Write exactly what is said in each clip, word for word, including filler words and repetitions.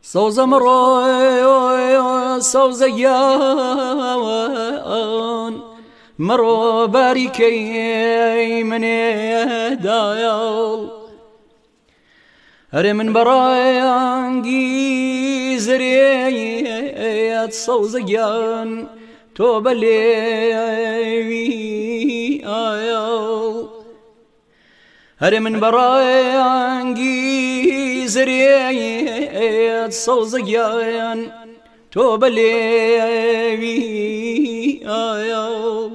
سوزە مڕۆ سەوزە گیان مڕۆ باریکەی منێدایڵ هەرێ من بەڕایانگی زرێت سەوزە گیان تۆ بە لێوی ئایڵ هەرێ من بەڕایانگی زرێت سەوزە گیان تۆ بە لێوی ئایڵ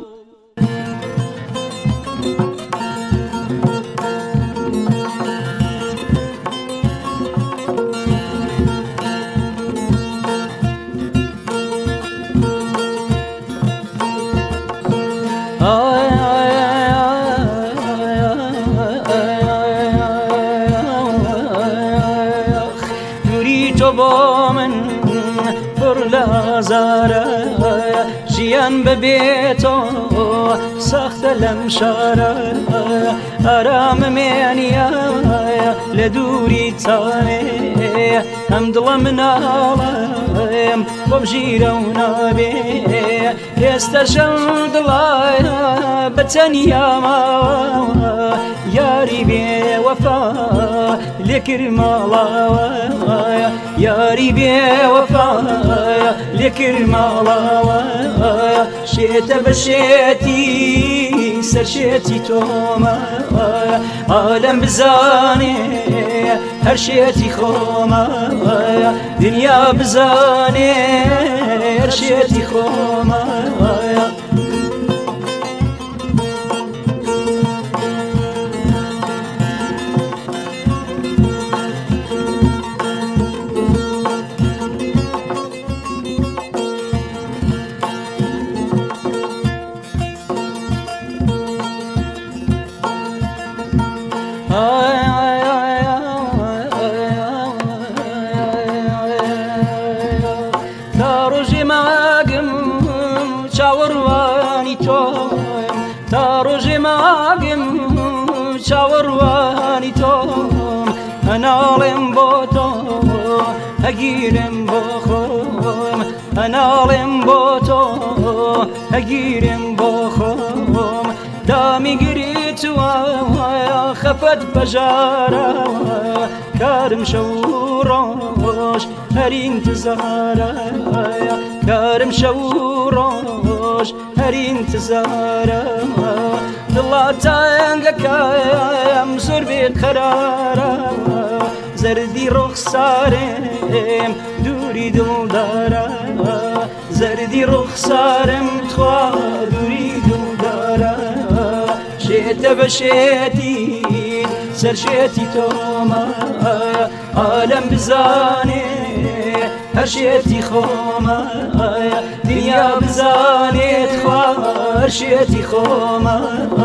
تۆ بۆ من پڕ لە ئازارە ژیان ببێتۆ سەختە لەم شارە ئاراممێنیە لە دووری تانێ ئەم دڵە مناڵم بۆم ژیرە و نابێ ئێستا شەو دڵایە بەتەنیا ماوە یاری بێوەفا لێکرد ماڵاوە یاری بێوەفا لێکرد ماڵاوە شێتە بە شێتی سەر شێتی تۆمە عالەم بزانێ هەر شێتی خۆمە دنیا بزانێ هەر شێتی خۆمە تا ڕۆژێ ماگم چاوەڕوانی تۆم تا ڕۆژێ ماگم چاوەڕوانی تۆم هەناڵێم بۆ تۆ هەگیرم بۆ خۆم هەناڵێم بۆ تۆ هەگیرم بۆ خۆم دامیگریتوە خەفەت بەژارەوە کارم شەو ڕۆژ هەر ئینتزارە کارم شەو ڕۆژ هەر ئینتزارە دڵا تەنگەکەم زۆر بێت قەرارە زەردی ڕوخسارم دووری دڵدارە زەردی ڕوخسارم توا دووری دڵدارە شێتە بە شێتی سەر شێتی تۆمە عالەم بزانێ هەر شێتی خۆمە دنیا بزانێت خوا هەر شێتی خۆمە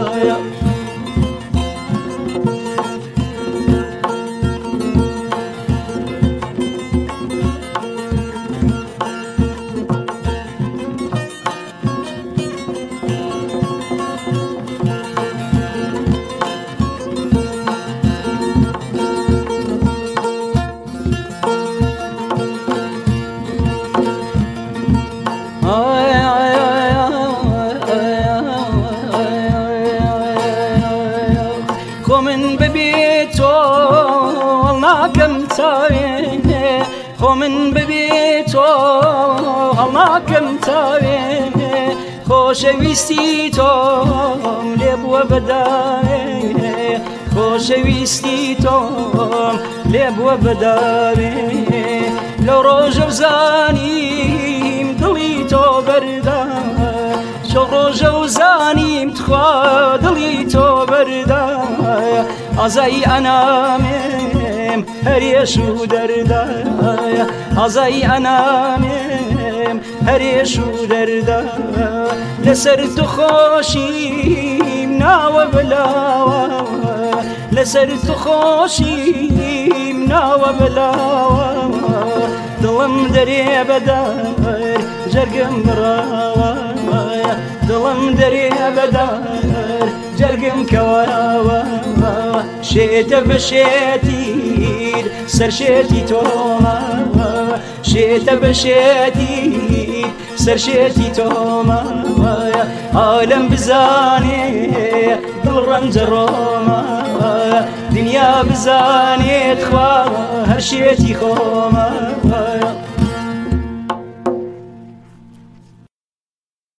خۆ من ببێت تۆ هەڵناکەم چاوێنێ خۆ من ببێت تۆ هەڵناکەم چاوێنێ خۆشەویستی تۆم لێ بووە بەداوێ خۆشەویستی تۆم لێ بووە بەداوێ لەو ڕۆژە و زانیم دڵی تۆ بەردا شەو ڕۆژە و زانیم تخوا دڵی تۆ بەردا ئازایی ئەنامێم هەرێش و دەردایە ئازایی ئەنامێم هەرێش و دەردە لەسەر تو خۆشیم ناوە بلاوە لەسەر تو خۆشیم ناوە بلاوە دڵم دەرێ بەدار جەرگم بڕاوە دڵم دەرێ بەدار جەرگم کەواوە شێتە بە شێتی سەرشێتی تۆمە شێتە بەشێتی سەرشێتی تۆمە عالەم بزانێ دڵ ڕەنجە ڕۆمە دنیا بزانێت خوا هەر شێتی خۆمە